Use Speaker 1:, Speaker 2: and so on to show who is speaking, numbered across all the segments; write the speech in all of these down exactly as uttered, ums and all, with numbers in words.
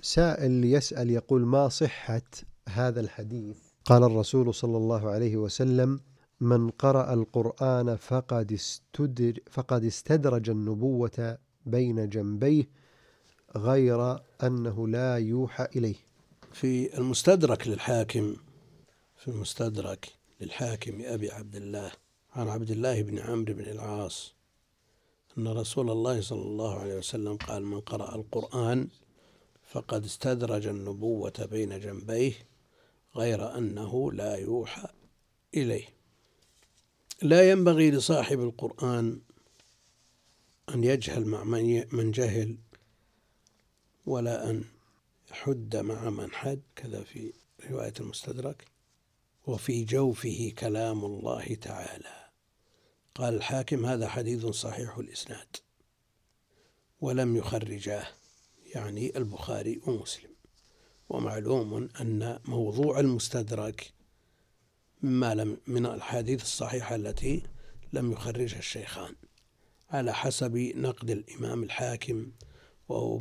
Speaker 1: سائل يسأل يقول: ما صحة هذا الحديث؟ قال الرسول صلى الله عليه وسلم: من قرأ القرآن فقد استدر فقد استدرج النبوة بين جنبيه غير أنه لا يوحى إليه.
Speaker 2: في المستدرك للحاكم في المستدرك للحاكم أبي عبد الله عن عبد الله بن عمرو بن العاص أن رسول الله صلى الله عليه وسلم قال: من قرأ القرآن فقد استدرج النبوة بين جنبيه غير أنه لا يوحى إليه. لا ينبغي لصاحب القرآن أن يجهل مع من جهل، ولا أن يحد مع من حد، كذا في رواية المستدرك. وفي جوفه كلام الله تعالى. قال الحاكم: هذا حديث صحيح الإسناد ولم يخرجاه، يعني البخاري ومسلم. ومعلوم أن موضوع المستدرك مما لم من الحديث الصحيحة التي لم يخرجها الشيخان، على حسب نقد الإمام الحاكم، وهو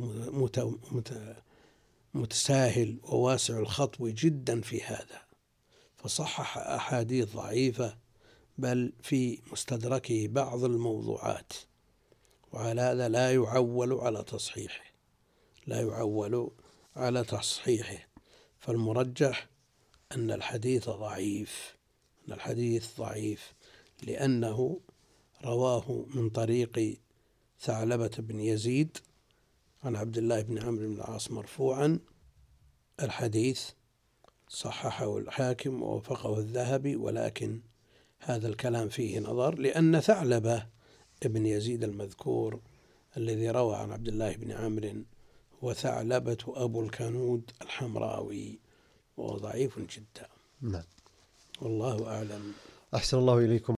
Speaker 2: متساهل وواسع الخطو جدا في هذا، فصحح أحاديث ضعيفة، بل في مستدركه بعض الموضوعات، وعلى هذا لا يعول على تصحيحه لا يعول على تصحيحه فالمرجح أن الحديث ضعيف أن الحديث ضعيف لأنه رواه من طريق ثعلبة بن يزيد عن عبد الله بن عمرو بن العاص مرفوعا. الحديث صححه الحاكم ووافقه الذهبي، ولكن هذا الكلام فيه نظر، لأن ثعلبة بن يزيد المذكور الذي روى عن عبد الله بن عمرو هو ثعلبة أبو الكنود الحمراوي، وهو ضعيف جدا.
Speaker 1: نعم.
Speaker 2: والله أعلم.
Speaker 1: أحسن الله إليكم.